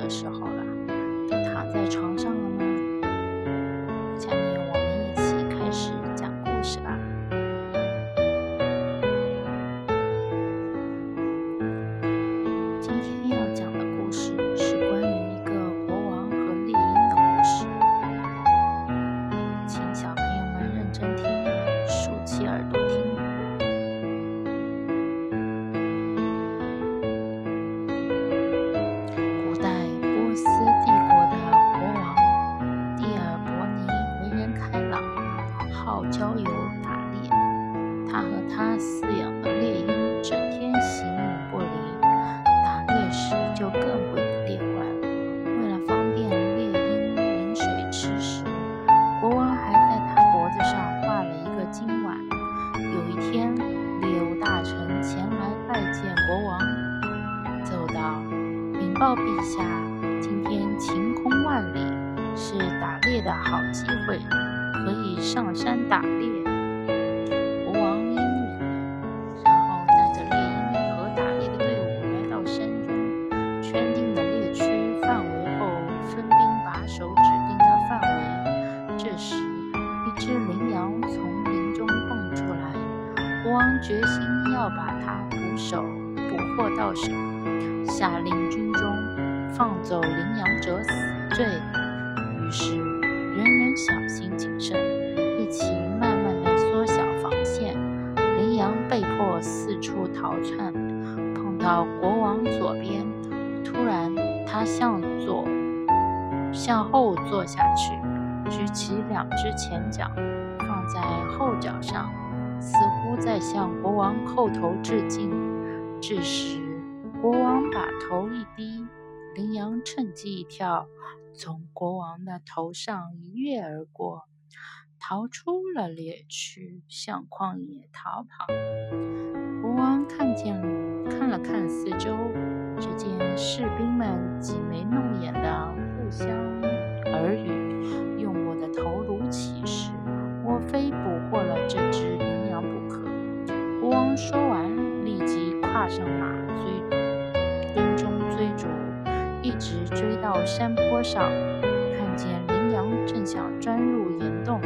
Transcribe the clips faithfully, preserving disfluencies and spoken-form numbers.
的时候了，都躺在床上了吗？下面我们一起开始讲故事吧。今天要讲的故事是关于一个国王和猎鹰的故事，请小朋友们认真听，竖起耳朵听。古代波斯帝国的国王蒂尔伯尼为人开朗，好郊游打猎。他和他饲养的猎鹰整天形影不离，打猎时就更不以例外了。为了方便猎鹰饮水吃食，国王还在他脖子上画了一个金碗。有一天，猎物大臣前来拜见国王，奏道：“禀报陛下，今天晴空万里，是打猎的好机会，可以上山打猎。”国王应允了，然后带着猎鹰和打猎的队伍来到山中，圈定的猎区范围后，分兵把守指定的范围。这时，一只羚羊从林中蹦出来，国王决心要把它捕手捕获到手，下令军中放走羚羊者死罪。于是人人小心谨慎，一起慢慢地缩小防线。羚羊被迫四处逃窜，碰到国王左边，突然他向左向后坐下去，举起两只前脚放在后脚上，似乎在向国王叩头致敬。这时国王把头一低，羚羊趁机一跳，从国王的头上一跃而过，逃出了猎区，向旷野逃跑。国王看见看了看四周，只见士兵们挤眉弄眼的互相耳语，用我的头颅起誓，我非捕获了这只羚羊不可。国王说完，立即跨上马，追跟踪追逐，一直追到山坡上，看见羚羊正想钻入岩洞。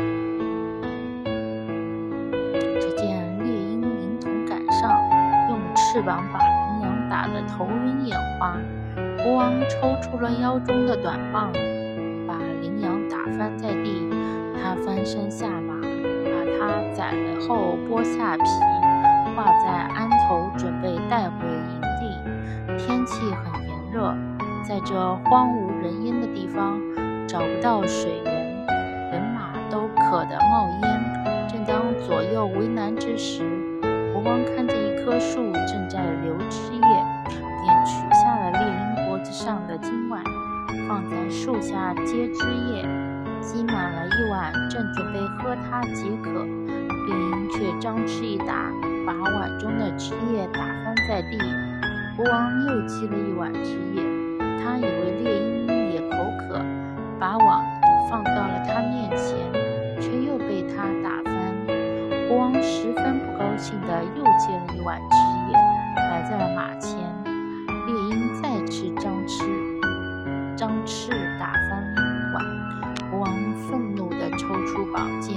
只见猎鹰迎头赶上，用翅膀把羚羊打得头晕眼花。国王抽出了腰中的短棒，把羚羊打翻在地。他翻身下马，把它宰了后剥下皮，挂在鞍头，准备带回营地。天气很炎热，在这荒无人烟的地方找不到水源，人马都渴得冒烟。正当左右为难之时，国王看见一棵树正在流汁液，便取下了猎鹰脖子上的金碗，放在树下接汁液，积满了一碗，正准备喝它解渴，猎鹰却张翅一打，把碗中的汁液打翻在地。国王又积了一碗汁液，他以为猎鹰也口渴，把碗放到了他面前，却又被他打翻。国王十分不高兴地又接了一碗汁液，摆在了马前。猎鹰再次张翅张翅打翻碗，国王愤怒地抽出宝剑，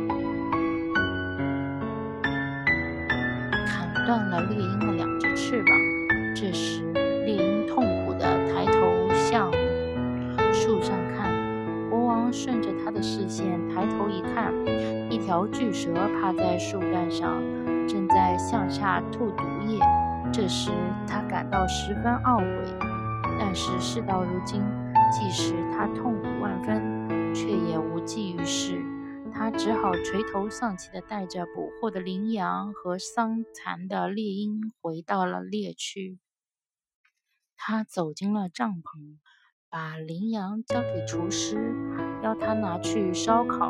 砍断了猎鹰的两只翅膀。这时猎鹰痛苦地抬头向树上看，国王顺着他的视线抬头一看，一条巨蛇趴在树干上，正在向下吐毒液。这时他感到十分懊悔，但是事到如今，即使他痛苦万分，却也无济于事。他只好垂头丧气地带着捕获的羚羊和伤残的猎鹰回到了猎区。他走进了帐篷，把羚羊交给厨师，要他拿去烧烤，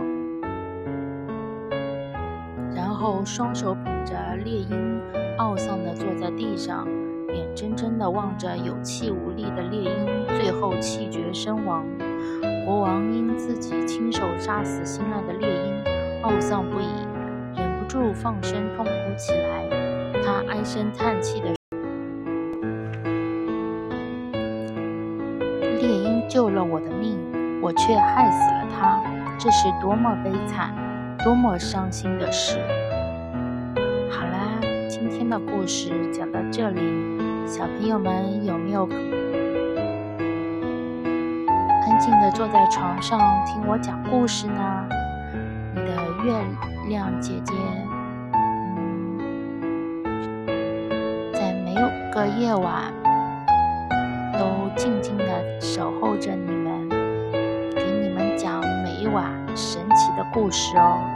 然后双手捧着猎鹰，懊丧地坐在地上，眼睁睁地望着有气无力的猎鹰最后气绝身亡。国王因自己亲手杀死心爱的猎鹰，懊丧不已，忍不住放声痛哭起来。他唉声叹气地猎救了我的命，我却害死了他，这是多么悲惨，多么伤心的事。好啦，今天的故事讲到这里，小朋友们有没有安静地坐在床上听我讲故事呢？你的月亮姐姐，嗯，在每个夜晚都静静地守候着你们，给你们讲每一晚神奇的故事哦。